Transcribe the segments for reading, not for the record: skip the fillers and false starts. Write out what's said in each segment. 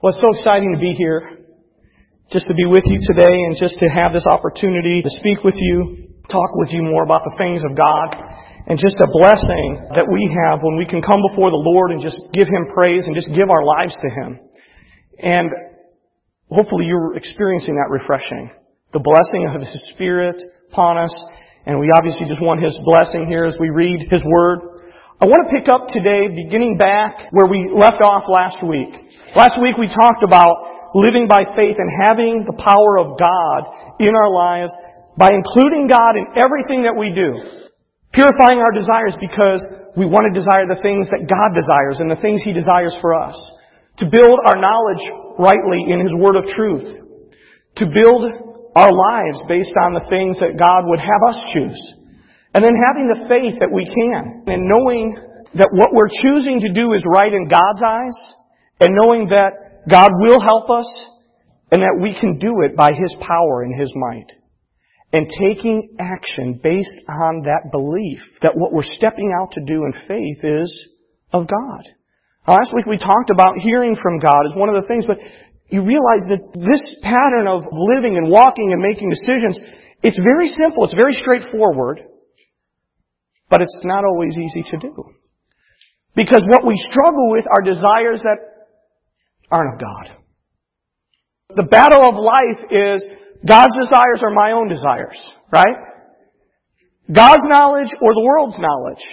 Well, it's so exciting to be here, just to be with you today and just to have this opportunity to speak with you, talk with you more about the things of God, and just a blessing that we have when we can come before the Lord and just give Him praise and just give our lives to Him. And hopefully you're experiencing that refreshing, the blessing of His Spirit upon us, and we obviously just want His blessing here as we read His Word. I want to pick up today, beginning back where we left off last week. Last week we talked about living by faith and having the power of God in our lives by including God in everything that we do. Purifying our desires because we want to desire the things that God desires and the things He desires for us. To build our knowledge rightly in His Word of truth. To build our lives based on the things that God would have us choose. And then having the faith that we can. And knowing that what we're choosing to do is right in God's eyes. And knowing that God will help us. And that we can do it by His power and His might. And taking action based on that belief that what we're stepping out to do in faith is of God. Last week we talked about hearing from God as one of the things, but you realize that this pattern of living and walking and making decisions, it's very simple, it's very straightforward, but it's not always easy to do. Because what we struggle with are desires that aren't of God. The battle of life is God's desires or my own desires, right? God's knowledge or the world's knowledge.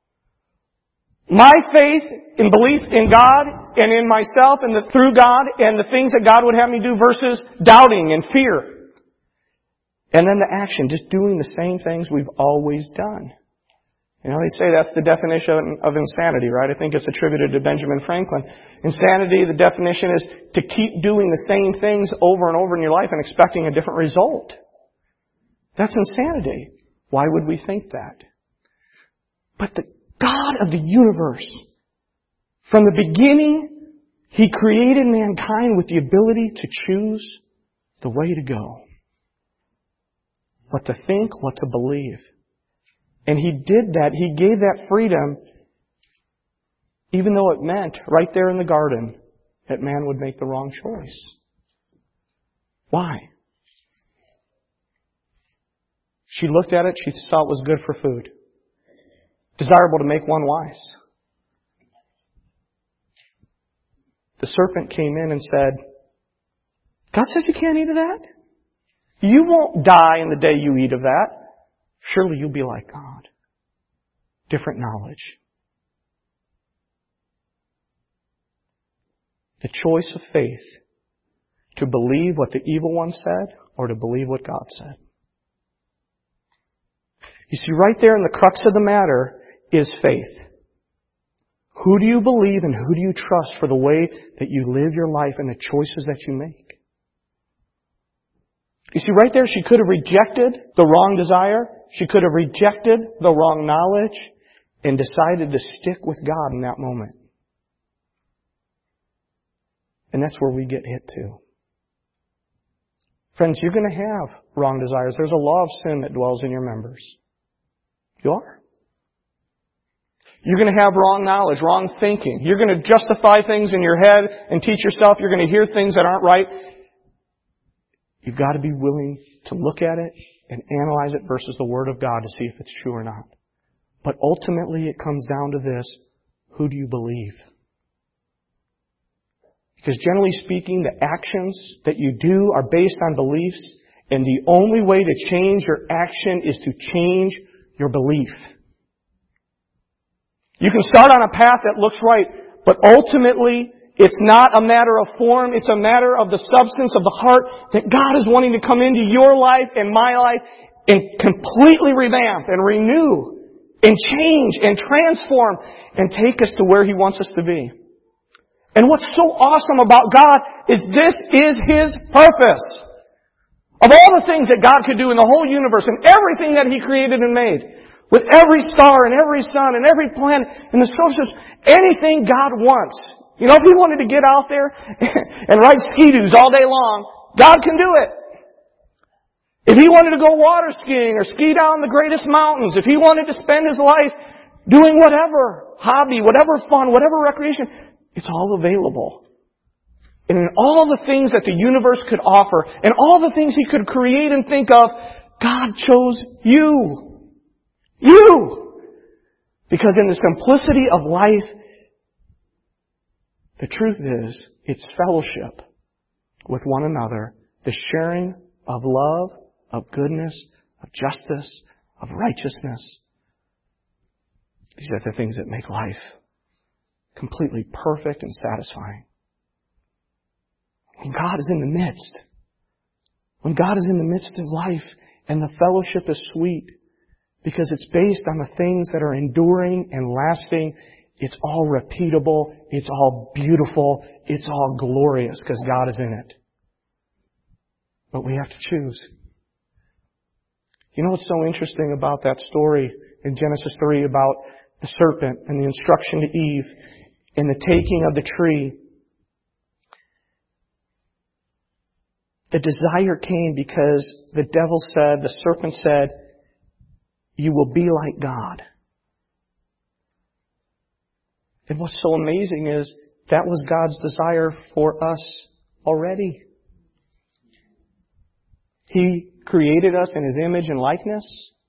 My faith and belief in God and in myself and through God and the things that God would have me do versus doubting and fear. And then the action, just doing the same things we've always done. You know, they say that's the definition of insanity, right? I think it's attributed to Benjamin Franklin. Insanity, the definition is to keep doing the same things over and over in your life and expecting a different result. That's insanity. Why would we think that? But the God of the universe, from the beginning, He created mankind with the ability to choose the way to go. What to think, what to believe. And He did that. He gave that freedom, even though it meant, right there in the garden, that man would make the wrong choice. Why? She looked at it, she saw it was good for food. Desirable to make one wise. The serpent came in and said, God says you can't eat of that? You won't die in the day you eat of that. Surely you'll be like God. Different knowledge. The choice of faith to believe what the evil one said or to believe what God said. You see, right there in the crux of the matter is faith. Who do you believe and who do you trust for the way that you live your life and the choices that you make? You see, right there she could have rejected the wrong desire. She could have rejected the wrong knowledge and decided to stick with God in that moment. And that's where we get hit too. Friends, you're going to have wrong desires. There's a law of sin that dwells in your members. You are. You're going to have wrong knowledge, wrong thinking. You're going to justify things in your head and teach yourself. You're going to hear things that aren't right. You've got to be willing to look at it and analyze it versus the Word of God to see if it's true or not. But ultimately it comes down to this. Who do you believe? Because generally speaking, the actions that you do are based on beliefs, and the only way to change your action is to change your belief. You can start on a path that looks right, but ultimately it's not a matter of form, it's a matter of the substance of the heart that God is wanting to come into your life and my life and completely revamp and renew and change and transform and take us to where He wants us to be. And what's so awesome about God is this is His purpose. Of all the things that God could do in the whole universe and everything that He created and made, with every star and every sun and every planet and the solar system, anything God wants. You know, if He wanted to get out there and ride ski-doos all day long, God can do it. If He wanted to go water skiing or ski down the greatest mountains, if He wanted to spend His life doing whatever hobby, whatever fun, whatever recreation, it's all available. And in all the things that the universe could offer, and all the things He could create and think of, God chose you. You! Because in the simplicity of life, the truth is, it's fellowship with one another, the sharing of love, of goodness, of justice, of righteousness. These are the things that make life completely perfect and satisfying. When God is in the midst, when God is in the midst of life and the fellowship is sweet because it's based on the things that are enduring and lasting, it's all repeatable, it's all beautiful, it's all glorious because God is in it. But we have to choose. You know what's so interesting about that story in Genesis 3 about the serpent and the instruction to Eve in the taking of the tree? The desire came because the devil said, the serpent said, you will be like God. And what's so amazing is that was God's desire for us already. He created us in His image and likeness.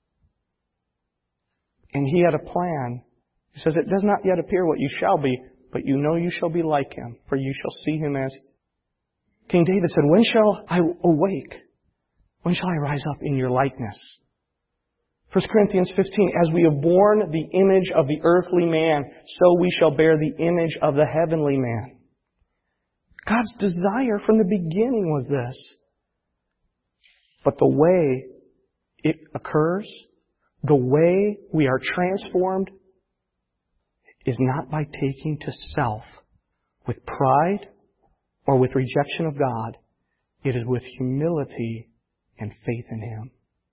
And He had a plan. He says, it does not yet appear what you shall be, but you know you shall be like Him, for you shall see Him as King David said, when shall I awake? When shall I rise up in your likeness? 1 Corinthians 15, as we have borne the image of the earthly man, so we shall bear the image of the heavenly man. God's desire from the beginning was this. But the way it occurs, the way we are transformed, is not by taking to self with pride or with rejection of God. It is with humility and faith in Him.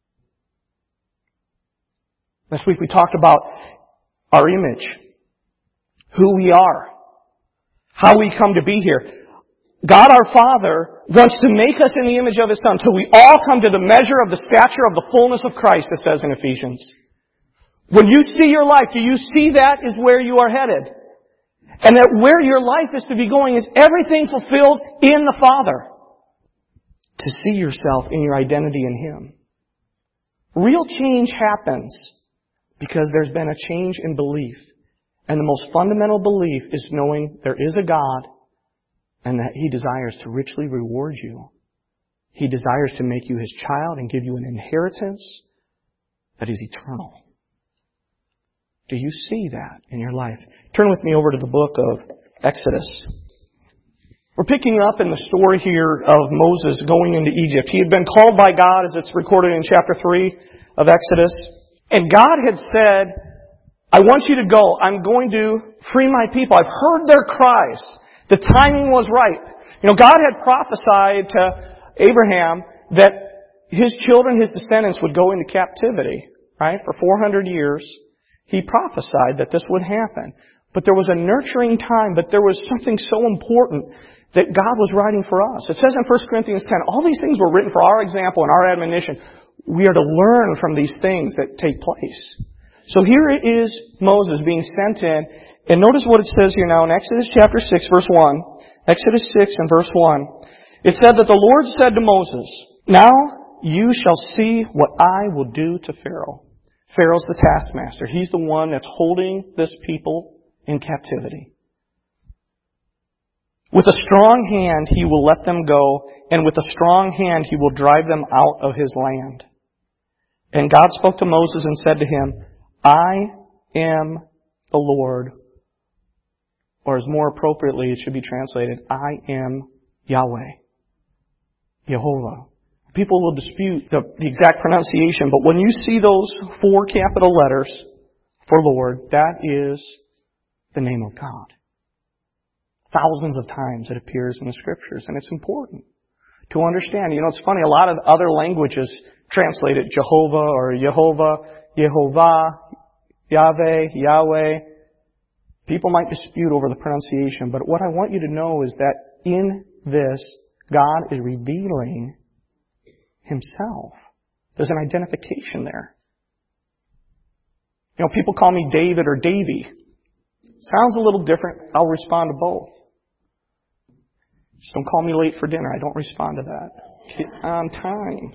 Last week we talked about our image, who we are, how we come to be here. God our Father wants to make us in the image of His Son till we all come to the measure of the stature of the fullness of Christ, it says in Ephesians. When you see your life, do you see that is where you are headed? And that where your life is to be going is everything fulfilled in the Father. To see yourself in your identity in Him. Real change happens because there's been a change in belief. And the most fundamental belief is knowing there is a God and that He desires to richly reward you. He desires to make you His child and give you an inheritance that is eternal. Do you see that in your life? Turn with me over to the book of Exodus. We're picking up in the story here of Moses going into Egypt. He had been called by God, as it's recorded in chapter 3 of Exodus. And God had said, I want you to go. I'm going to free my people. I've heard their cries. The timing was right. You know, God had prophesied to Abraham that his children, his descendants would go into captivity, right? For 400 years. He prophesied that this would happen. But there was a nurturing time, but there was something so important that God was writing for us. It says in 1 Corinthians 10, all these things were written for our example and our admonition. We are to learn from these things that take place. So here it is Moses being sent in. And notice what it says here now in Exodus chapter 6, verse 1. Exodus 6 and verse 1. It said that the Lord said to Moses, now you shall see what I will do to Pharaoh. Pharaoh's the taskmaster. He's the one that's holding this people in captivity. With a strong hand he will let them go, and with a strong hand he will drive them out of his land. And God spoke to Moses and said to him, I am the Lord. Or as more appropriately it should be translated, I am Yahweh. Jehovah. People will dispute the exact pronunciation, but when you see those 4 capital letters for Lord, that is the name of God. Thousands of times it appears in the Scriptures, and it's important to understand. You know, it's funny, a lot of other languages translate it Jehovah or Yehovah, Yehovah, Yahweh, Yahweh. People might dispute over the pronunciation, but what I want you to know is that in this, God is revealing Himself. There's an identification there. You know, people call me David or Davy. Sounds a little different. I'll respond to both. Just don't call me late for dinner. I don't respond to that. Get on time.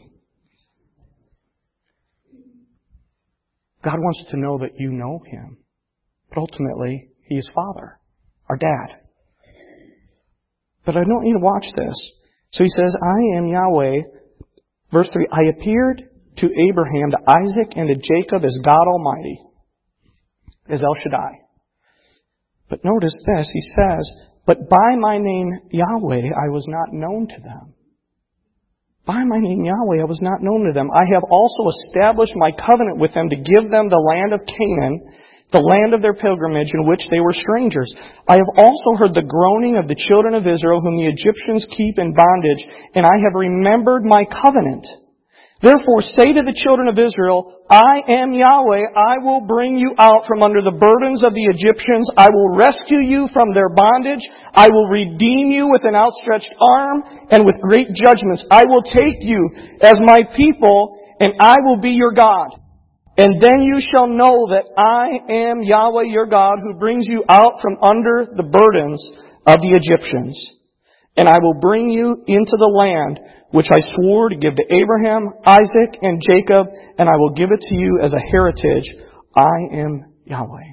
God wants to know that you know Him. But ultimately, He is Father, our Dad. But I don't need to watch this. So He says, I am Yahweh. Verse 3, I appeared to Abraham, to Isaac, and to Jacob as God Almighty, as El Shaddai. But notice this, He says, but by my name Yahweh I was not known to them. By my name Yahweh I was not known to them. I have also established my covenant with them to give them the land of Canaan, the land of their pilgrimage in which they were strangers. I have also heard the groaning of the children of Israel whom the Egyptians keep in bondage, and I have remembered my covenant. Therefore say to the children of Israel, I am Yahweh, I will bring you out from under the burdens of the Egyptians. I will rescue you from their bondage. I will redeem you with an outstretched arm and with great judgments. I will take you as my people, and I will be your God. And then you shall know that I am Yahweh your God, who brings you out from under the burdens of the Egyptians. And I will bring you into the land which I swore to give to Abraham, Isaac, and Jacob, and I will give it to you as a heritage. I am Yahweh.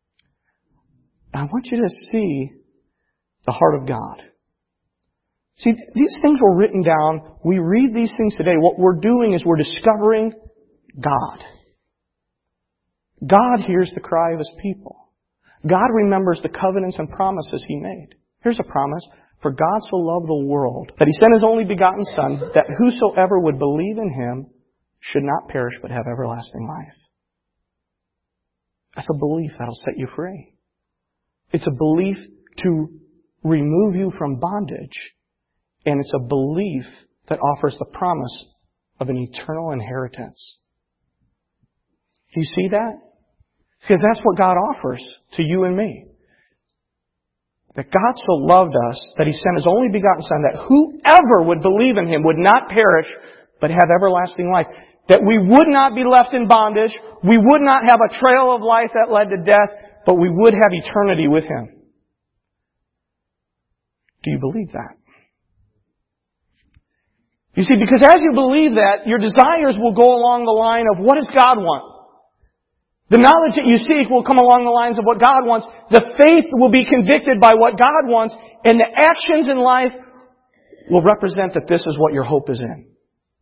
I want you to see the heart of God. See, these things were written down. We read these things today. What we're doing is we're discovering God. God hears the cry of His people. God remembers the covenants and promises He made. Here's a promise. For God so loved the world that He sent His only begotten Son, that whosoever would believe in Him should not perish but have everlasting life. That's a belief that'll set you free. It's a belief to remove you from bondage. And it's a belief that offers the promise of an eternal inheritance. Do you see that? Because that's what God offers to you and me. That God so loved us that He sent His only begotten Son, that whoever would believe in Him would not perish but have everlasting life. That we would not be left in bondage. We would not have a trail of life that led to death, but we would have eternity with Him. Do you believe that? You see, because as you believe that, your desires will go along the line of what does God want? The knowledge that you seek will come along the lines of what God wants. The faith will be convicted by what God wants. And the actions in life will represent that this is what your hope is in.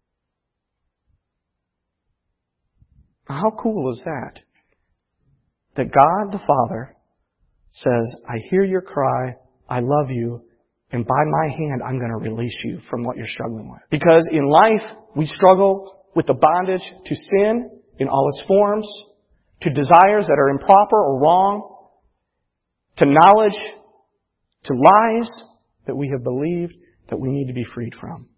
How cool is that? That God the Father says, I hear your cry, I love you, and by my hand I'm going to release you from what you're struggling with. Because in life, we struggle with the bondage to sin in all its forms, to desires that are improper or wrong, to knowledge, to lies that we have believed that we need to be freed from.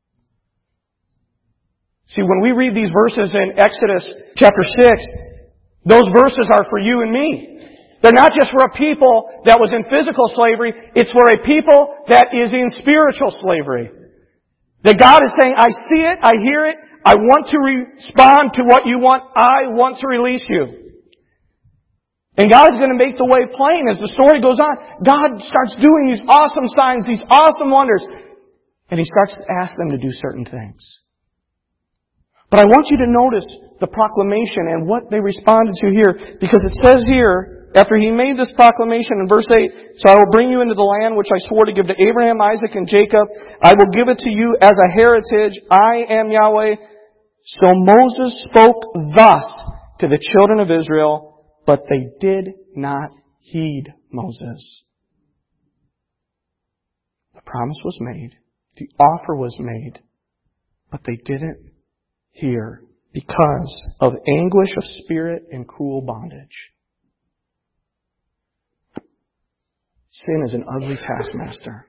See, when we read these verses in Exodus chapter 6, those verses are for you and me. They're not just for a people that was in physical slavery, it's for a people that is in spiritual slavery. That God is saying, I see it, I hear it, I want to respond to what you want. I want to release you. And God is going to make the way plain as the story goes on. God starts doing these awesome signs, these awesome wonders. And He starts to ask them to do certain things. But I want you to notice the proclamation and what they responded to here. Because it says here, after He made this proclamation in verse 8, so I will bring you into the land which I swore to give to Abraham, Isaac, and Jacob. I will give it to you as a heritage. I am Yahweh. So Moses spoke thus to the children of Israel, but they did not heed Moses. The promise was made. The offer was made. But they didn't hear because of anguish of spirit and cruel bondage. Sin is an ugly taskmaster.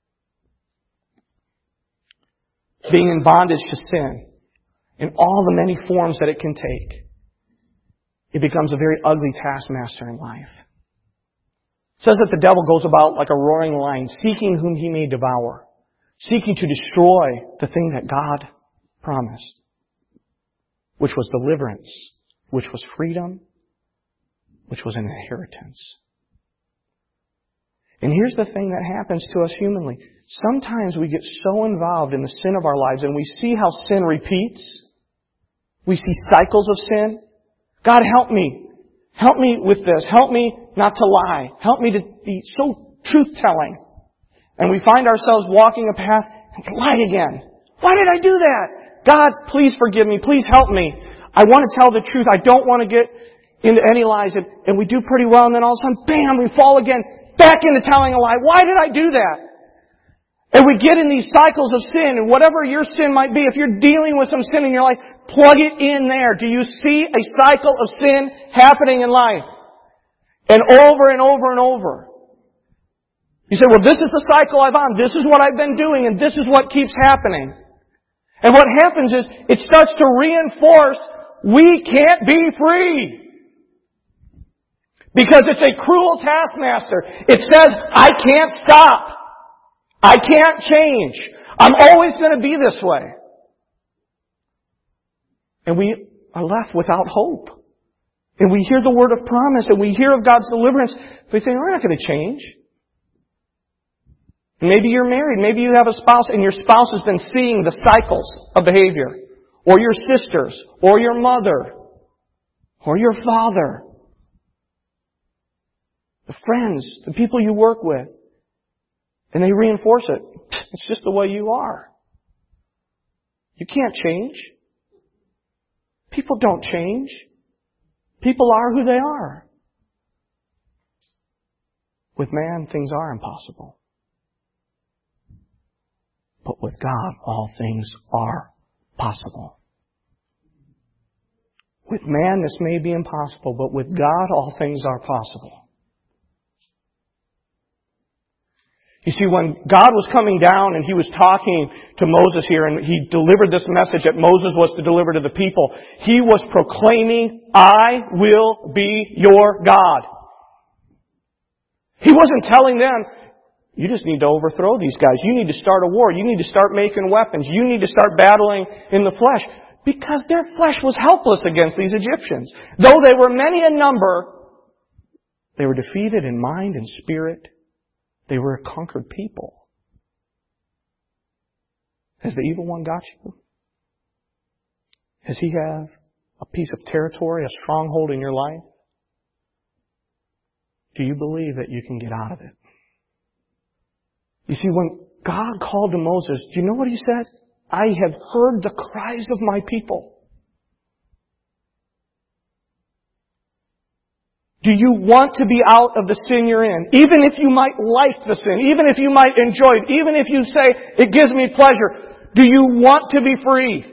Being in bondage to sin, in all the many forms that it can take, it becomes a very ugly taskmaster in life. It says that the devil goes about like a roaring lion, seeking whom he may devour, seeking to destroy the thing that God promised, which was deliverance, which was freedom, which was an inheritance. And here's the thing that happens to us humanly. Sometimes we get so involved in the sin of our lives and we see how sin repeats. We see cycles of sin. God, help me. Help me with this. Help me not to lie. Help me to be so truth-telling. And we find ourselves walking a path and lie again. Why did I do that? God, please forgive me. Please help me. I want to tell the truth. I don't want to get into any lies. And we do pretty well, and then all of a sudden, bam, we fall again, back into telling a lie. Why did I do that? And we get in these cycles of sin, and whatever your sin might be, if you're dealing with some sin in your life, plug it in there. Do you see a cycle of sin happening in life? And over and over and over. You say, well, this is the cycle I'm on. This is what I've been doing, and this is what keeps happening. And what happens is, it starts to reinforce, we can't be free. Because it's a cruel taskmaster. It says, I can't stop. I can't change. I'm always going to be this way. And we are left without hope. And we hear the word of promise and we hear of God's deliverance. We think, we're not going to change. And maybe you're married. Maybe you have a spouse and your spouse has been seeing the cycles of behavior. Or your sisters. Or your mother. Or your father. The friends. The people you work with. And they reinforce it. It's just the way you are. You can't change. People don't change. People are who they are. With man, things are impossible. But with God, all things are possible. With man, this may be impossible, but with God, all things are possible. You see, when God was coming down and He was talking to Moses here and He delivered this message that Moses was to deliver to the people, He was proclaiming, I will be your God. He wasn't telling them, you just need to overthrow these guys. You need to start a war. You need to start making weapons. You need to start battling in the flesh. Because their flesh was helpless against these Egyptians. Though they were many in number, they were defeated in mind and spirit. They were a conquered people. Has the evil one got you? Does he have a piece of territory, a stronghold in your life? Do you believe that you can get out of it? You see, when God called to Moses, do you know what He said? I have heard the cries of my people. Do you want to be out of the sin you're in? Even if you might like the sin, even if you might enjoy it, even if you say, it gives me pleasure, do you want to be free?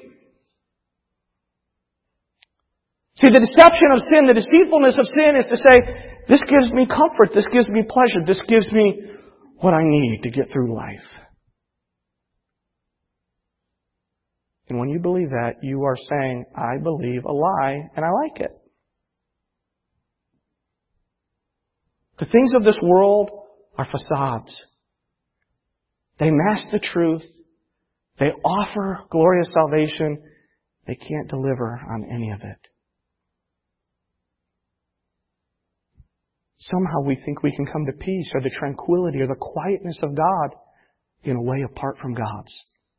See, the deception of sin, the deceitfulness of sin is to say, this gives me comfort, this gives me pleasure, this gives me what I need to get through life. And when you believe that, you are saying, I believe a lie and I like it. The things of this world are facades. They mask the truth. They offer glorious salvation. They can't deliver on any of it. Somehow we think we can come to peace or the tranquility or the quietness of God in a way apart from God's.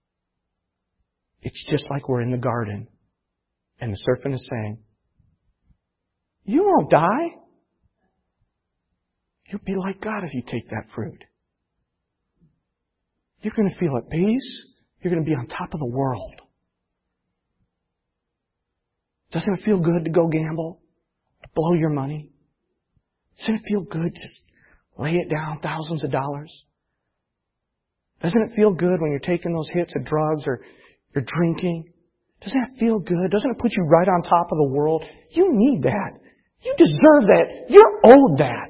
It's just like we're in the garden and the serpent is saying, you won't die. You'll be like God if you take that fruit. You're going to feel at peace. You're going to be on top of the world. Doesn't it feel good to go gamble? To blow your money? Doesn't it feel good to just lay it down, thousands of dollars? Doesn't it feel good when you're taking those hits of drugs or you're drinking? Doesn't that feel good? Doesn't it put you right on top of the world? You need that. You deserve that. You're owed that.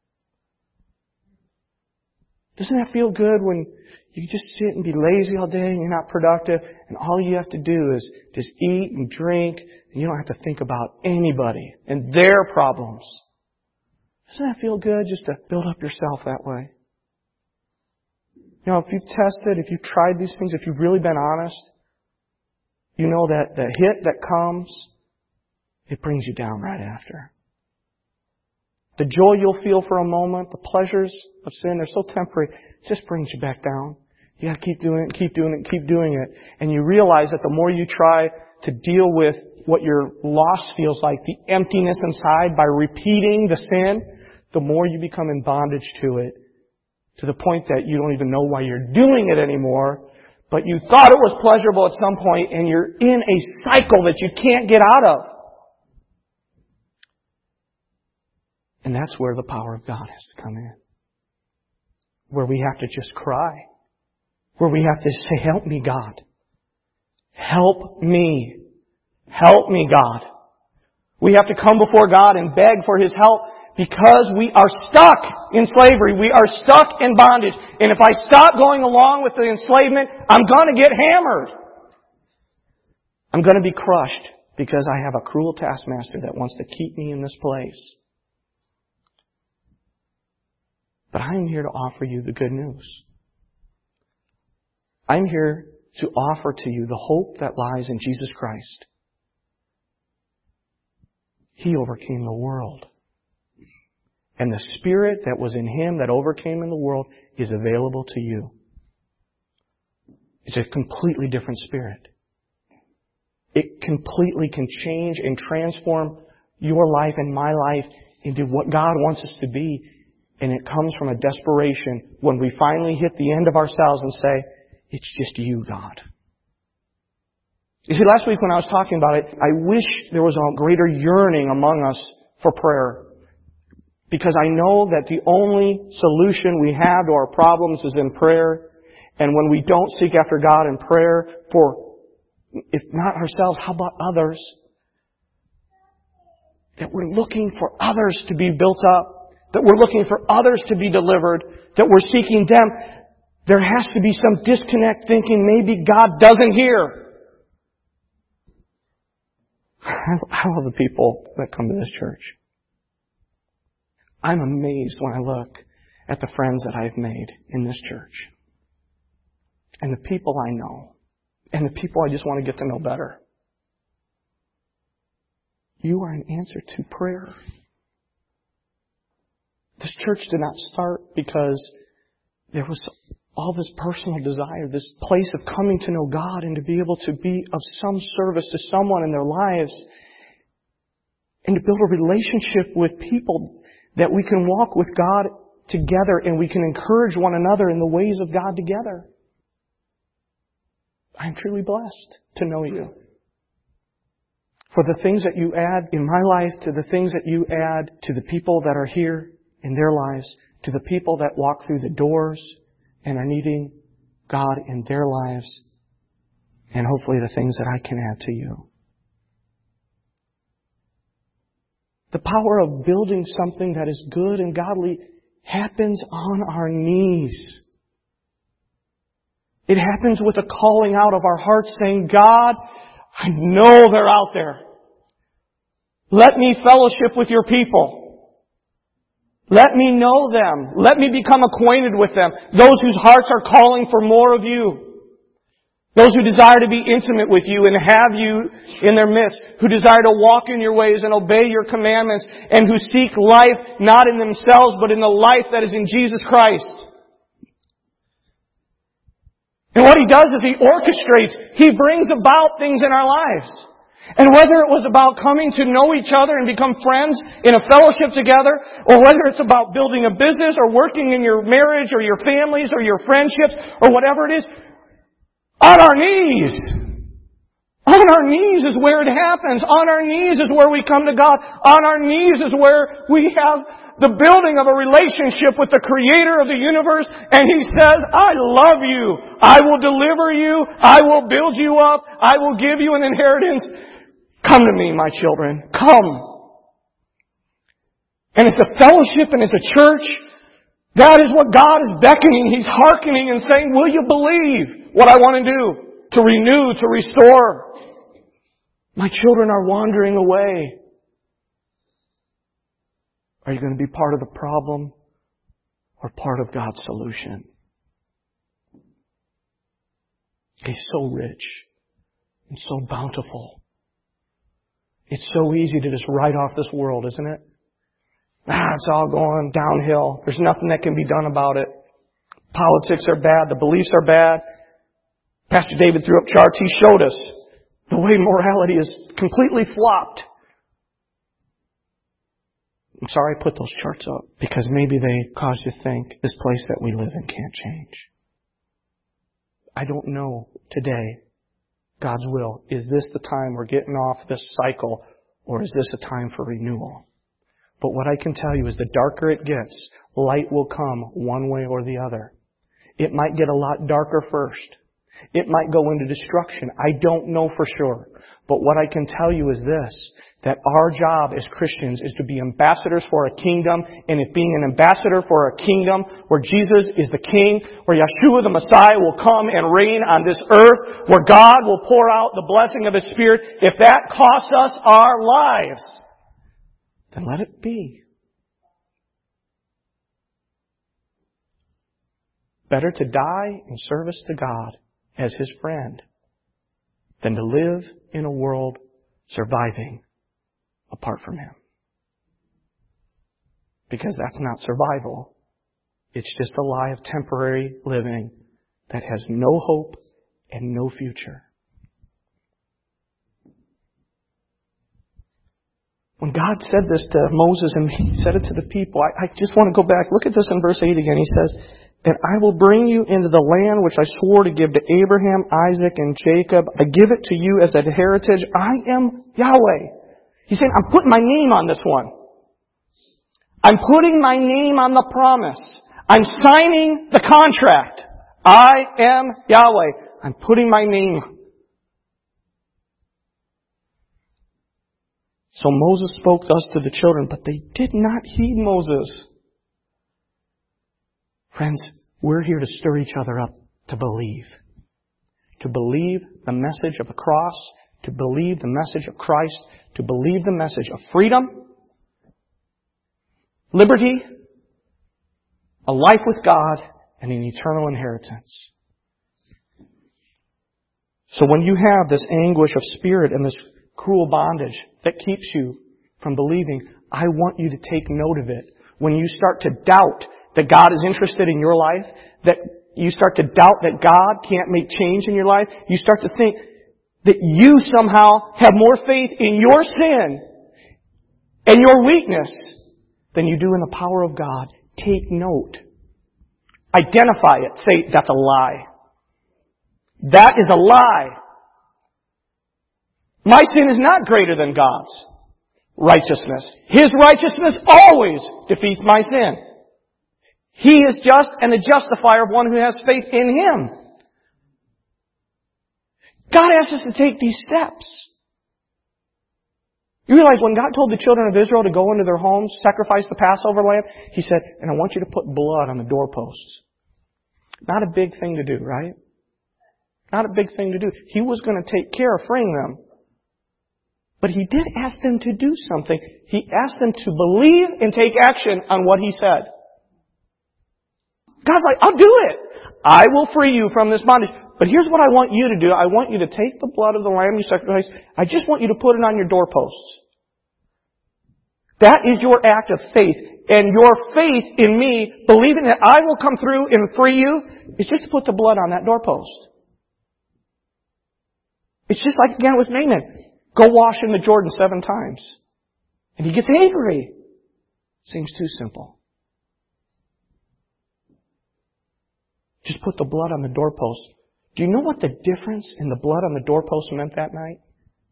Doesn't that feel good when you just sit and be lazy all day and you're not productive and all you have to do is just eat and drink and you don't have to think about anybody and their problems? Doesn't that feel good just to build up yourself that way? You know, if you've tested, if you've tried these things, if you've really been honest, you know that the hit that comes, it brings you down right after. The joy you'll feel for a moment, the pleasures of sin, they're so temporary, it just brings you back down. You gotta keep doing it, keep doing it, keep doing it. And you realize that the more you try to deal with what your loss feels like, the emptiness inside, by repeating the sin, the more you become in bondage to it, to the point that you don't even know why you're doing it anymore, but you thought it was pleasurable at some point, and you're in a cycle that you can't get out of. And that's where the power of God has to come in. Where we have to just cry. Where we have to say, help me, God. Help me. Help me, God. We have to come before God and beg for His help because we are stuck in slavery. We are stuck in bondage. And if I stop going along with the enslavement, I'm going to get hammered. I'm going to be crushed because I have a cruel taskmaster that wants to keep me in this place. But I'm here to offer you the good news. I'm here to offer to you the hope that lies in Jesus Christ. He overcame the world. And the Spirit that was in Him that overcame in the world is available to you. It's a completely different Spirit. It completely can change and transform your life and my life into what God wants us to be. And it comes from a desperation when we finally hit the end of ourselves and say, it's just you, God. You see, last week when I was talking about it, I wish there was a greater yearning among us for prayer. Because I know that the only solution we have to our problems is in prayer. And when we don't seek after God in prayer for, if not ourselves, how about others? That we're looking for others to be built up. That we're looking for others to be delivered. That we're seeking them. There has to be some disconnect thinking maybe God doesn't hear. I love the people that come to this church. I'm amazed when I look at the friends that I've made in this church. And the people I know. And the people I just want to get to know better. You are an answer to prayer. This church did not start because there was all this personal desire, this place of coming to know God and to be able to be of some service to someone in their lives and to build a relationship with people that we can walk with God together and we can encourage one another in the ways of God together. I'm truly blessed to know you. For the things that you add in my life, to the things that you add to the people that are here in their lives, to the people that walk through the doors and are needing God in their lives, and hopefully the things that I can add to you. The power of building something that is good and godly happens on our knees. It happens with a calling out of our hearts saying, God, I know they're out there. Let me fellowship with your people. Let me know them. Let me become acquainted with them. Those whose hearts are calling for more of you. Those who desire to be intimate with you and have you in their midst. Who desire to walk in your ways and obey your commandments. And who seek life not in themselves but in the life that is in Jesus Christ. And what He does is He orchestrates. He brings about things in our lives. And whether it was about coming to know each other and become friends in a fellowship together, or whether it's about building a business or working in your marriage or your families or your friendships or whatever it is, on our knees. On our knees is where it happens. On our knees is where we come to God. On our knees is where we have the building of a relationship with the Creator of the universe. And He says, I love you. I will deliver you. I will build you up. I will give you an inheritance. Come to me, my children. Come. And it's a fellowship and it's a church. That is what God is beckoning. He's hearkening and saying, will you believe what I want to do? To renew, to restore. My children are wandering away. Are you going to be part of the problem or part of God's solution? He's so rich and so bountiful. It's so easy to just write off this world, isn't it? It's all going downhill. There's nothing that can be done about it. Politics are bad. The beliefs are bad. Pastor David threw up charts. He showed us the way morality is completely flopped. I'm sorry I put those charts up because maybe they caused you to think this place that we live in can't change. I don't know today God's will. Is this the time we're getting off this cycle, or is this a time for renewal? But what I can tell you is the darker it gets, light will come one way or the other. It might get a lot darker first. It might go into destruction. I don't know for sure. But what I can tell you is this, that our job as Christians is to be ambassadors for a kingdom, and if being an ambassador for a kingdom where Jesus is the King, where Yeshua the Messiah will come and reign on this earth, where God will pour out the blessing of His Spirit, if that costs us our lives, then let it be. Better to die in service to God as His friend than to live in a world surviving apart from Him. Because that's not survival. It's just a lie of temporary living that has no hope and no future. When God said this to Moses and He said it to the people, I just want to go back. Look at this in verse 8 again. He says, "And I will bring you into the land which I swore to give to Abraham, Isaac, and Jacob. I give it to you as a heritage. I am Yahweh." He's saying, I'm putting my name on this one. I'm putting my name on the promise. I'm signing the contract. I am Yahweh. I'm putting my name. So Moses spoke thus to the children, but they did not heed Moses. Friends, we're here to stir each other up to believe. To believe the message of the cross, to believe the message of Christ, to believe the message of freedom, liberty, a life with God, and an eternal inheritance. So when you have this anguish of spirit and this cruel bondage that keeps you from believing, I want you to take note of it. When you start to doubt that God is interested in your life, that you start to doubt that God can't make change in your life, you start to think that you somehow have more faith in your sin and your weakness than you do in the power of God. Take note. Identify it. Say, that's a lie. That is a lie. My sin is not greater than God's righteousness. His righteousness always defeats my sin. He is just and the justifier of one who has faith in Him. God asks us to take these steps. You realize when God told the children of Israel to go into their homes, sacrifice the Passover lamb, He said, and I want you to put blood on the doorposts. Not a big thing to do, right? Not a big thing to do. He was going to take care of freeing them. But He did ask them to do something. He asked them to believe and take action on what He said. God's like, I'll do it. I will free you from this bondage. But here's what I want you to do. I want you to take the blood of the lamb you sacrifice. I just want you to put it on your doorposts. That is your act of faith. And your faith in me, believing that I will come through and free you, is just to put the blood on that doorpost. It's just like again with Naaman. Go wash in the Jordan 7 times. And he gets angry. Seems too simple. Just put the blood on the doorpost. Do you know what the difference in the blood on the doorpost meant that night?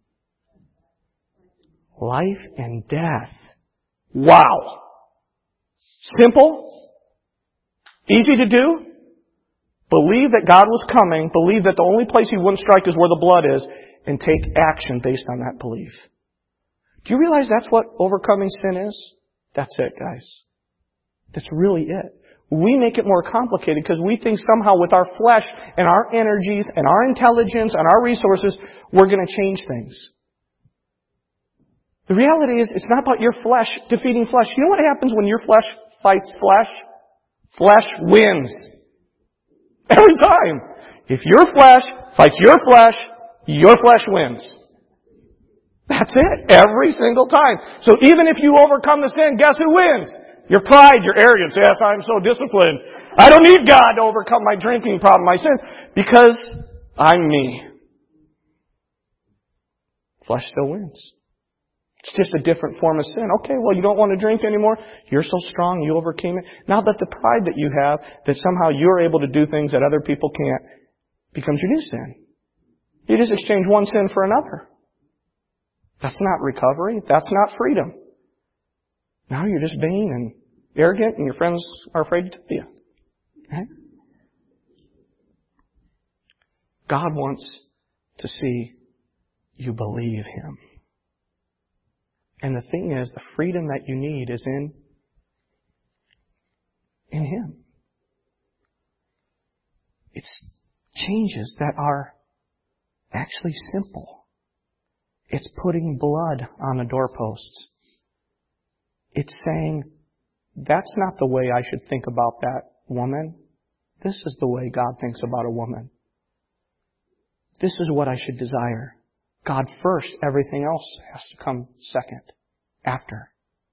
Life and death. Wow. Simple. Easy to do. Believe that God was coming. Believe that the only place He wouldn't strike is where the blood is. And take action based on that belief. Do you realize that's what overcoming sin is? That's it, guys. That's really it. We make it more complicated because we think somehow with our flesh and our energies and our intelligence and our resources, we're going to change things. The reality is, it's not about your flesh defeating flesh. You know what happens when your flesh fights flesh? Flesh wins. Every time. If your flesh fights your flesh wins. That's it. Every single time. So even if you overcome the sin, guess who wins? Your pride, your arrogance. Yes, I'm so disciplined. I don't need God to overcome my drinking problem, my sins, because I'm me. Flesh still wins. It's just a different form of sin. Okay, well, you don't want to drink anymore. You're so strong, you overcame it. Now that the pride that you have, that somehow you're able to do things that other people can't, becomes your new sin. You just exchange one sin for another. That's not recovery. That's not freedom. Now you're just vain and arrogant, and your friends are afraid to tell you. Okay? God wants to see you believe Him. And the thing is, the freedom that you need is in Him. It's changes that are actually simple. It's putting blood on the doorposts. It's saying, that's not the way I should think about that woman. This is the way God thinks about a woman. This is what I should desire. God first, everything else has to come second, after.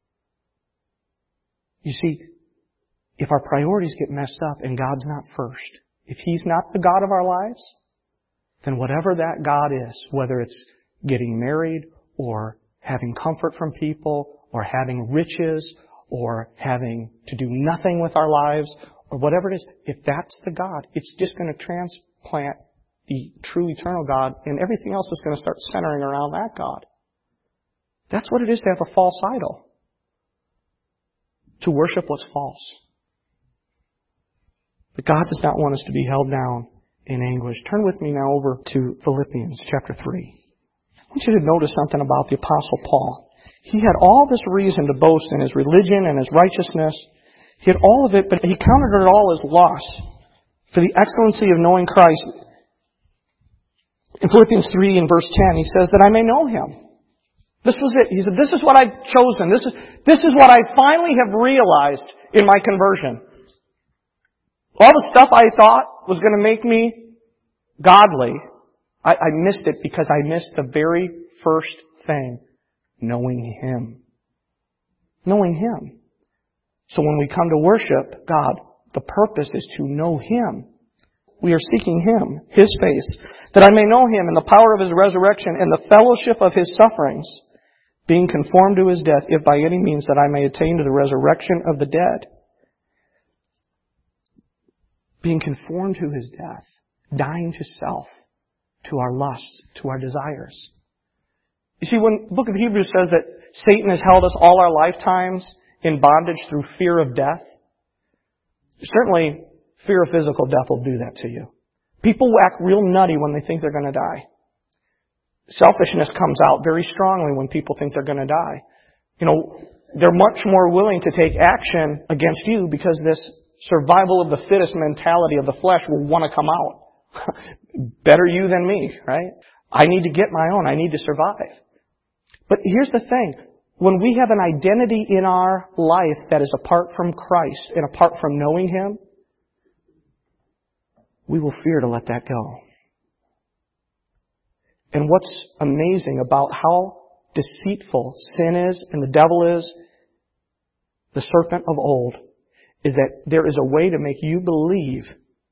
You see, if our priorities get messed up and God's not first, if He's not the God of our lives, then whatever that God is, whether it's getting married or having comfort from people or having riches or having to do nothing with our lives or whatever it is, if that's the God, it's just going to transplant the true eternal God, and everything else is going to start centering around that God. That's what it is to have a false idol. To worship what's false. But God does not want us to be held down in anguish. Turn with me now over to Philippians chapter 3. I want you to notice something about the Apostle Paul. He had all this reason to boast in his religion and his righteousness. He had all of it, but he counted it all as loss for the excellency of knowing Christ. In Philippians 3 and verse 10, he says that I may know Him. This was it. He said, this is what I've chosen. This is what I finally have realized in my conversion. All the stuff I thought was going to make me godly, I missed it because I missed the very first thing, knowing Him. Knowing Him. So when we come to worship God, the purpose is to know Him. We are seeking Him, His face, that I may know Him in the power of His resurrection and the fellowship of His sufferings, being conformed to His death, if by any means that I may attain to the resurrection of the dead. Being conformed to His death, dying to self, to our lusts, to our desires. You see, when the book of Hebrews says that Satan has held us all our lifetimes in bondage through fear of death, certainly fear of physical death will do that to you. People act real nutty when they think they're going to die. Selfishness comes out very strongly when people think they're going to die. You know, they're much more willing to take action against you because this survival of the fittest mentality of the flesh will want to come out. Better you than me, right? I need to get my own. I need to survive. But here's the thing. When we have an identity in our life that is apart from Christ and apart from knowing Him, we will fear to let that go. And what's amazing about how deceitful sin is and the devil is, the serpent of old, is that there is a way to make you believe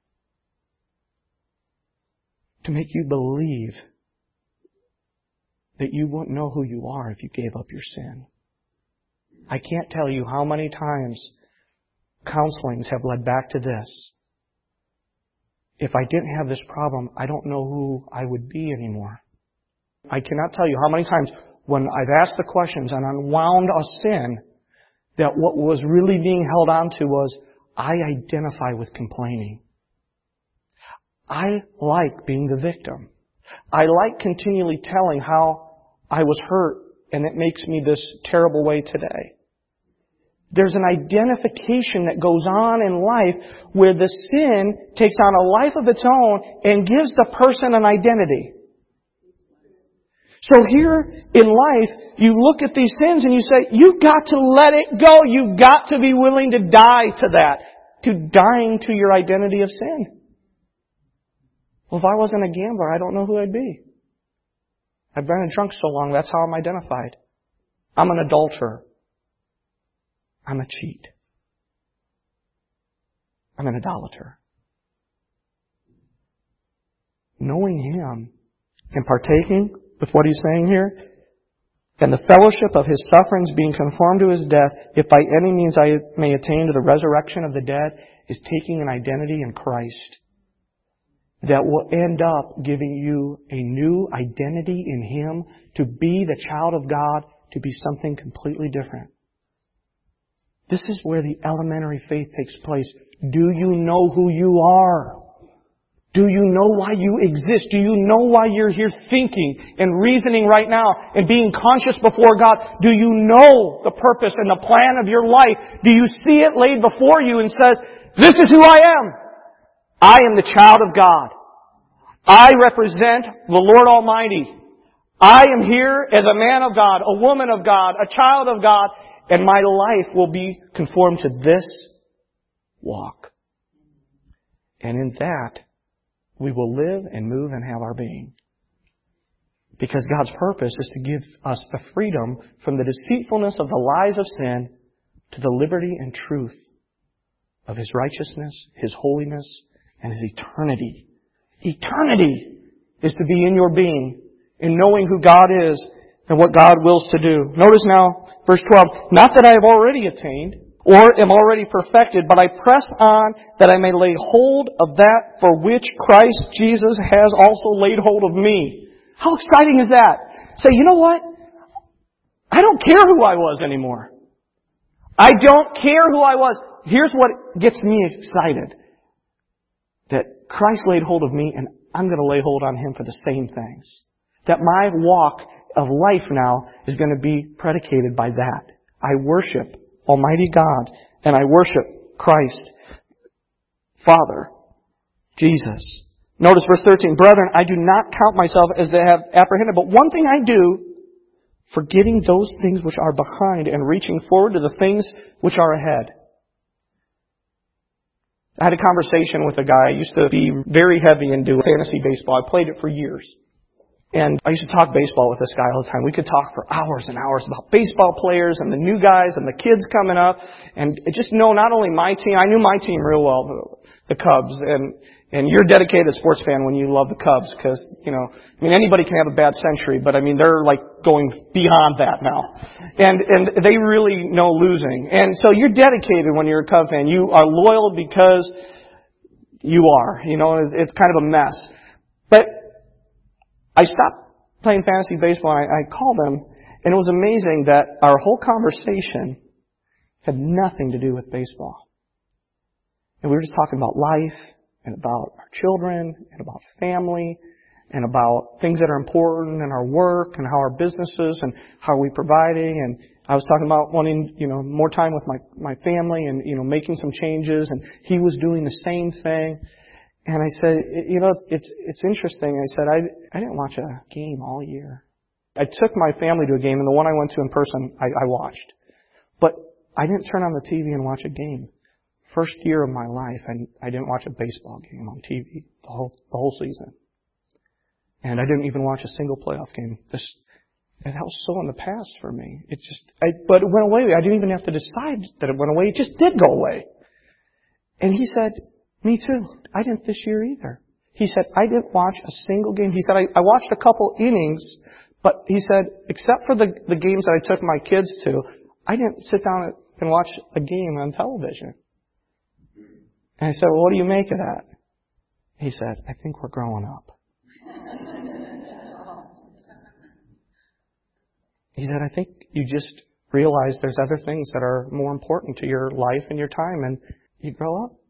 that you won't know who you are if you gave up your sin. I can't tell you how many times counselings have led back to this. If I didn't have this problem, I don't know who I would be anymore. I cannot tell you how many times when I've asked the questions and unwound a sin, that what was really being held on to was, I identify with complaining. I like being the victim. I like continually telling how I was hurt and it makes me this terrible way today. There's an identification that goes on in life where the sin takes on a life of its own and gives the person an identity. So here in life, you look at these sins and you say, you've got to let it go. You've got to be willing to die to that, to dying to your identity of sin. Well, if I wasn't a gambler, I don't know who I'd be. I've been a drunk so long, that's how I'm identified. I'm an adulterer. I'm a cheat. I'm an idolater. Knowing Him and partaking with what He's saying here, and the fellowship of His sufferings, being conformed to His death, if by any means I may attain to the resurrection of the dead, is taking an identity in Christ that will end up giving you a new identity in Him, to be the child of God, to be something completely different. This is where the elementary faith takes place. Do you know who you are? Do you know why you exist? Do you know why you're here thinking and reasoning right now and being conscious before God? Do you know the purpose and the plan of your life? Do you see it laid before you and says, this is who I am? I am the child of God. I represent the Lord Almighty. I am here as a man of God, a woman of God, a child of God, and my life will be conformed to this walk. And in that, we will live and move and have our being. Because God's purpose is to give us the freedom from the deceitfulness of the lies of sin to the liberty and truth of His righteousness, His holiness, and His eternity. Eternity is to be in your being, in knowing who God is and what God wills to do. Notice now, verse 12, not that I have already attained or am already perfected, but I press on that I may lay hold of that for which Christ Jesus has also laid hold of me. How exciting is that? Say, you know what? I don't care who I was anymore. I don't care who I was. Here's what gets me excited. That Christ laid hold of me and I'm going to lay hold on Him for the same things. That my walk of life now is going to be predicated by that. I worship Almighty God and I worship Christ, Father, Jesus. Notice verse 13, brethren, I do not count myself as they have apprehended, but one thing I do, forgetting those things which are behind and reaching forward to the things which are ahead. I had a conversation with a guy. I used to be very heavy into fantasy baseball. I played it for years. And I used to talk baseball with this guy all the time. We could talk for hours and hours about baseball players and the new guys and the kids coming up. And just know not only my team, I knew my team real well, the Cubs. And you're a dedicated sports fan when you love the Cubs because, anybody can have a bad century, but they're like going beyond that now. And they really know losing. And so you're dedicated when you're a Cub fan. You are loyal because you are. It's kind of a mess. But I stopped playing fantasy baseball and I called him, and it was amazing that our whole conversation had nothing to do with baseball. And we were just talking about life and about our children and about family and about things that are important in our work and how our businesses and how are we providing. And I was talking about wanting, more time with my family and, making some changes, and he was doing the same thing. And I said, it's interesting. I said, I didn't watch a game all year. I took my family to a game, and the one I went to in person, I watched. But I didn't turn on the TV and watch a game. First year of my life, I didn't watch a baseball game on TV the whole season. And I didn't even watch a single playoff game. And that was so in the past for me. But it went away. I didn't even have to decide that it went away. It just did go away. And he said, me too. I didn't this year either. He said, I didn't watch a single game. He said, I watched a couple innings, but he said, except for the games that I took my kids to, I didn't sit down and watch a game on television. And I said, well, what do you make of that? He said, I think we're growing up. He said, I think you just realize there's other things that are more important to your life and your time, and you grow up.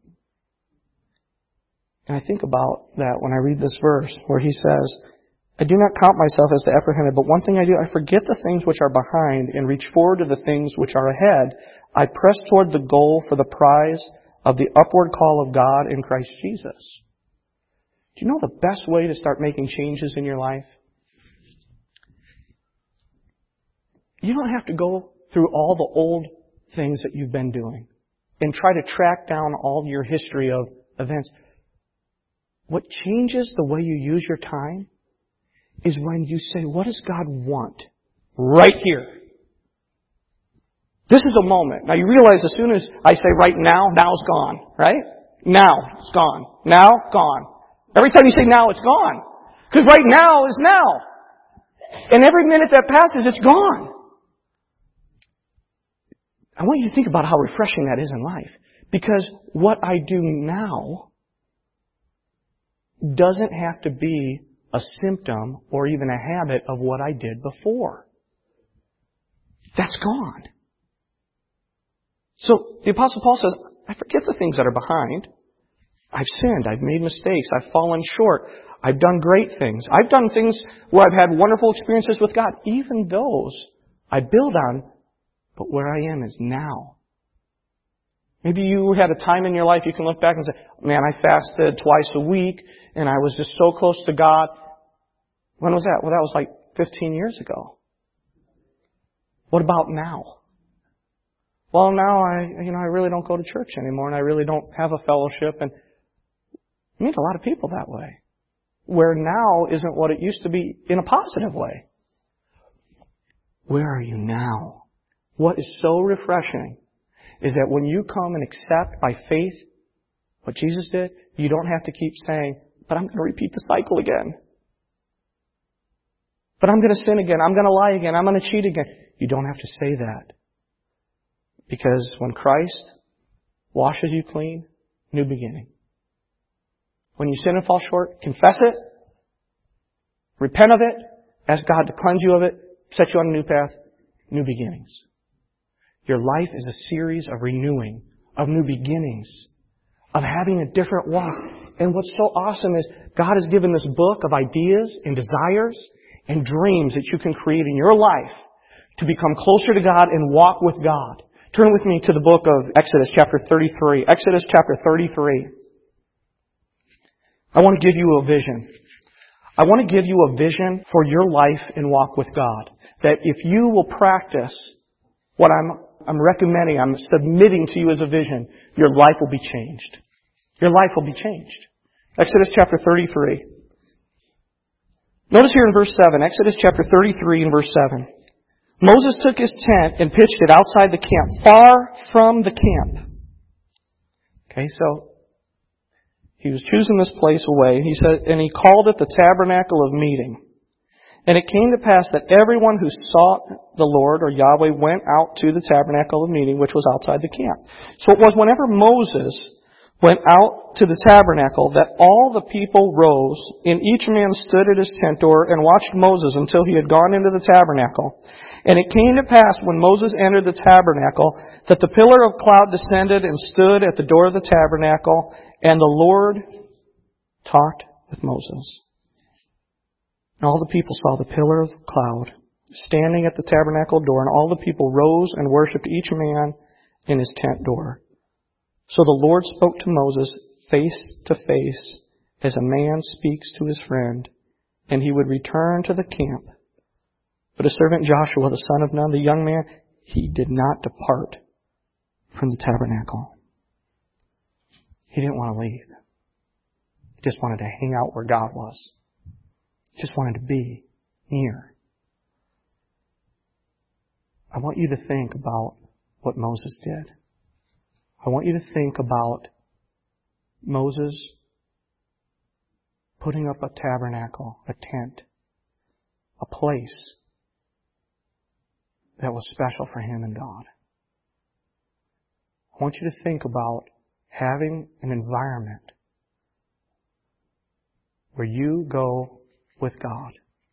And I think about that when I read this verse where he says, I do not count myself as the apprehended, but one thing I do, I forget the things which are behind and reach forward to the things which are ahead. I press toward the goal for the prize of the upward call of God in Christ Jesus. Do you know the best way to start making changes in your life? You don't have to go through all the old things that you've been doing and try to track down all your history of events. What changes the way you use your time is when you say, what does God want? Right here. This is a moment. Now you realize as soon as I say right now, now's gone, right? Now, it's gone. Now, gone. Every time you say now, it's gone. Because right now is now. And every minute that passes, it's gone. I want you to think about how refreshing that is in life. Because what I do now doesn't have to be a symptom or even a habit of what I did before. That's gone. So the Apostle Paul says, I forget the things that are behind. I've sinned. I've made mistakes. I've fallen short. I've done great things. I've done things where I've had wonderful experiences with God. Even those I build on, but where I am is now. Maybe you had a time in your life you can look back and say, man, I fasted twice a week and I was just so close to God. When was that? Well, that was like 15 years ago. What about now? Well, now I really don't go to church anymore and I really don't have a fellowship, and I meet a lot of people that way. Where now isn't what it used to be in a positive way. Where are you now? What is so refreshing is that when you come and accept by faith what Jesus did, you don't have to keep saying, but I'm going to repeat the cycle again. But I'm going to sin again. I'm going to lie again. I'm going to cheat again. You don't have to say that. Because when Christ washes you clean, new beginning. When you sin and fall short, confess it, repent of it, ask God to cleanse you of it, set you on a new path, new beginnings. Your life is a series of renewing, of new beginnings, of having a different walk. And what's so awesome is God has given this book of ideas and desires and dreams that you can create in your life to become closer to God and walk with God. Turn with me to the book of Exodus chapter 33. Exodus chapter 33. I want to give you a vision. I want to give you a vision for your life and walk with God. That if you will practice what I'm recommending, I'm submitting to you as a vision, your life will be changed. Your life will be changed. Exodus chapter 33. Notice here in verse 7, Exodus chapter 33 and verse 7. Moses took his tent and pitched it outside the camp, far from the camp. Okay, so he was choosing this place away. He said, and he called it the tabernacle of meeting. And it came to pass that everyone who sought the Lord or Yahweh went out to the tabernacle of meeting, which was outside the camp. So it was whenever Moses went out to the tabernacle that all the people rose, and each man stood at his tent door and watched Moses until he had gone into the tabernacle. And it came to pass when Moses entered the tabernacle that the pillar of cloud descended and stood at the door of the tabernacle, and the Lord talked with Moses. And all the people saw the pillar of cloud standing at the tabernacle door, and all the people rose and worshipped each man in his tent door. So the Lord spoke to Moses face to face as a man speaks to his friend, and he would return to the camp. But his servant Joshua, the son of Nun, the young man, he did not depart from the tabernacle. He didn't want to leave. He just wanted to hang out where God was. He just wanted to be near. I want you to think about what Moses did. I want you to think about Moses putting up a tabernacle, a tent, a place that was special for him and God. I want you to think about having an environment where you go with God,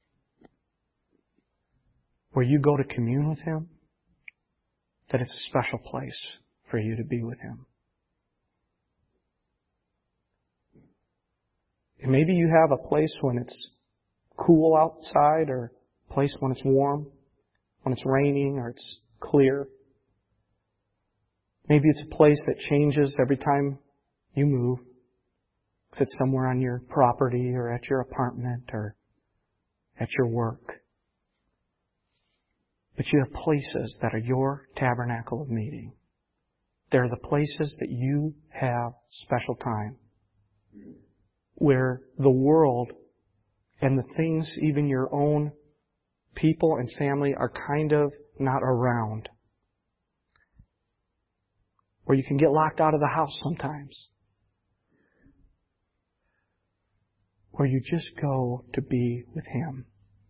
where you go to commune with Him, that it's a special place for you to be with Him. And maybe you have a place when it's cool outside, or a place when it's warm, when it's raining or it's clear. Maybe it's a place that changes every time you move. Because it's somewhere on your property or at your apartment or at your work. But you have places that are your tabernacle of meeting. They're the places that you have special time, where the world and the things, even your own people and family, are kind of not around. Or you can get locked out of the house sometimes. Or you just go to be with Him.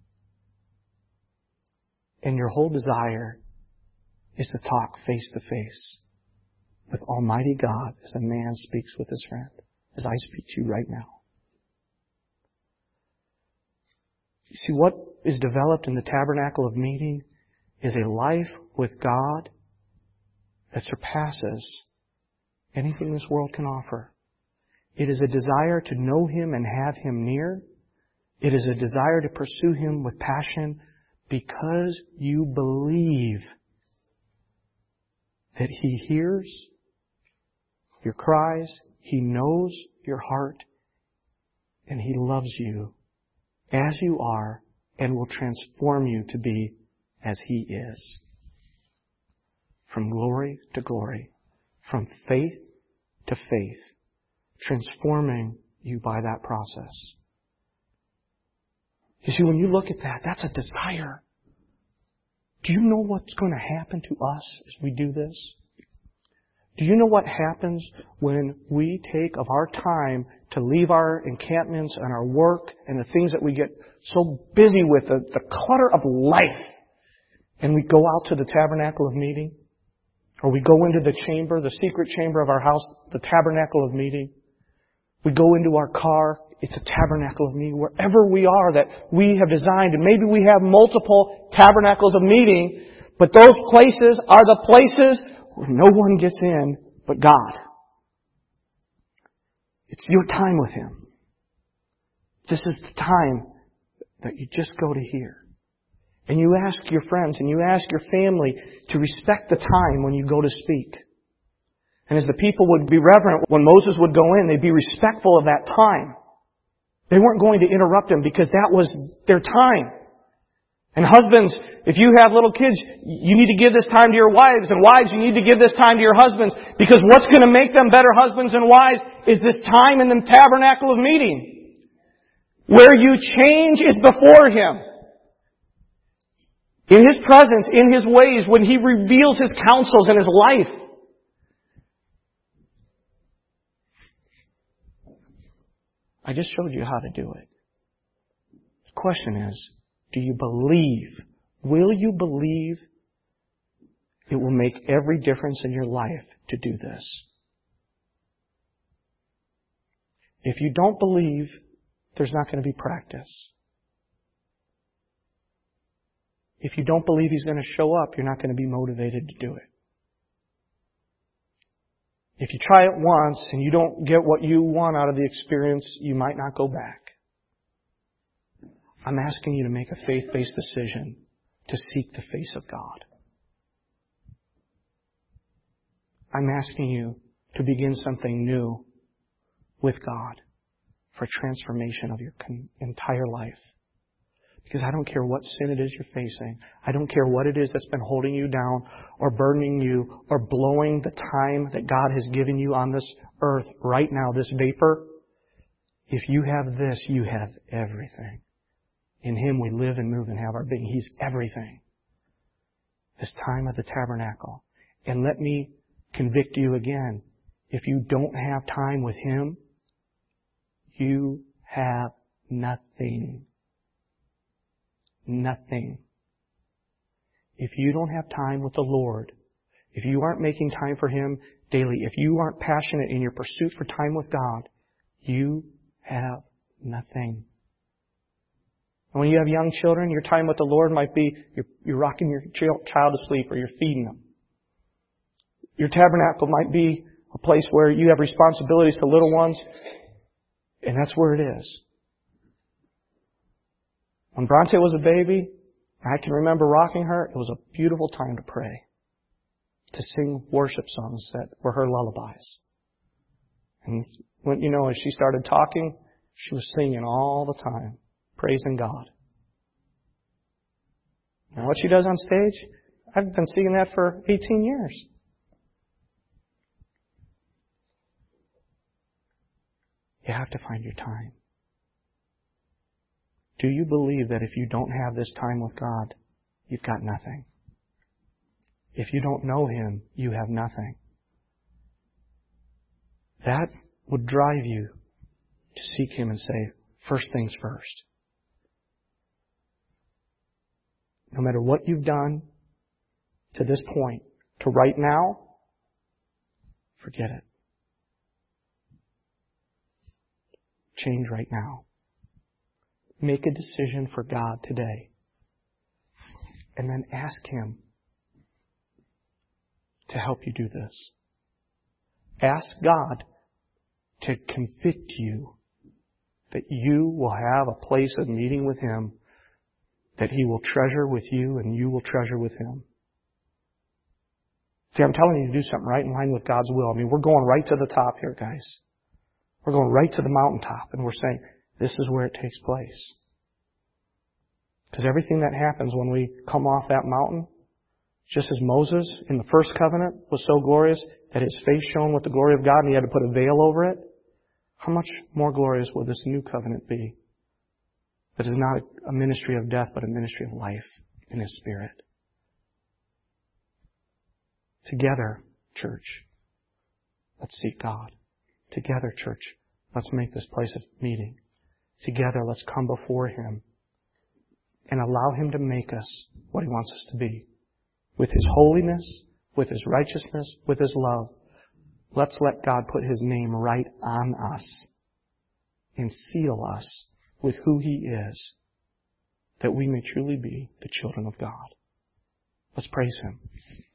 And your whole desire is to talk face to face with Almighty God as a man speaks with his friend, as I speak to you right now. You see, what is developed in the tabernacle of meeting is a life with God that surpasses anything this world can offer. It is a desire to know Him and have Him near. It is a desire to pursue Him with passion because you believe that He hears your cries, He knows your heart, and He loves you as you are and will transform you to be as He is. From glory to glory, from faith to faith, transforming you by that process. You see, when you look at that, that's a desire. Do you know what's going to happen to us as we do this? Do you know what happens when we take of our time to leave our encampments and our work and the things that we get so busy with, the clutter of life, and we go out to the tabernacle of meeting? Or we go into the chamber, the secret chamber of our house, the tabernacle of meeting. We go into our car, it's a tabernacle of meeting. Wherever we are that we have designed, and maybe we have multiple tabernacles of meeting, but those places are the places where no one gets in but God. It's your time with Him. This is the time that you just go to hear. And you ask your friends and you ask your family to respect the time when you go to speak. And as the people would be reverent when Moses would go in, they'd be respectful of that time. They weren't going to interrupt him because that was their time. And husbands, if you have little kids, you need to give this time to your wives. And wives, you need to give this time to your husbands. Because what's going to make them better husbands and wives is the time in the tabernacle of meeting. Where you change is before Him. In His presence, in His ways, when He reveals His counsels in His life. I just showed you how to do it. The question is, do you believe? Will you believe it will make every difference in your life to do this? If you don't believe, there's not going to be practice. If you don't believe He's going to show up, you're not going to be motivated to do it. If you try it once and you don't get what you want out of the experience, you might not go back. I'm asking you to make a faith-based decision to seek the face of God. I'm asking you to begin something new with God for transformation of your entire life. Because I don't care what sin it is you're facing. I don't care what it is that's been holding you down or burdening you or blowing the time that God has given you on this earth right now, this vapor. If you have this, you have everything. In Him we live and move and have our being. He's everything. This time of the tabernacle. And let me convict you again. If you don't have time with Him, you have nothing. Nothing. If you don't have time with the Lord, if you aren't making time for Him daily, if you aren't passionate in your pursuit for time with God, you have nothing. And when you have young children, your time with the Lord might be you're rocking your child to sleep or you're feeding them. Your tabernacle might be a place where you have responsibilities to little ones, and that's where it is. When Bronte was a baby, I can remember rocking her. It was a beautiful time to pray, to sing worship songs that were her lullabies. And when, as she started talking, she was singing all the time, praising God. And what she does on stage, I've been singing that for 18 years. You have to find your time. Do you believe that if you don't have this time with God, you've got nothing? If you don't know Him, you have nothing. That would drive you to seek Him and say, first things first. No matter what you've done to this point, to right now, forget it. Change right now. Make a decision for God today. And then ask Him to help you do this. Ask God to convict you that you will have a place of meeting with Him that He will treasure with you and you will treasure with Him. See, I'm telling you to do something right in line with God's will. I mean, we're going right to the top here, guys. We're going right to the mountaintop and we're saying, this is where it takes place. Because everything that happens when we come off that mountain, just as Moses in the first covenant was so glorious that his face shone with the glory of God and he had to put a veil over it, how much more glorious will this new covenant be? That is not a ministry of death, but a ministry of life in His Spirit. Together, church, let's seek God. Together, church, let's make this place of meeting. Together, let's come before Him and allow Him to make us what He wants us to be. With His holiness, with His righteousness, with His love. Let's let God put His name right on us and seal us with who He is, that we may truly be the children of God. Let's praise Him.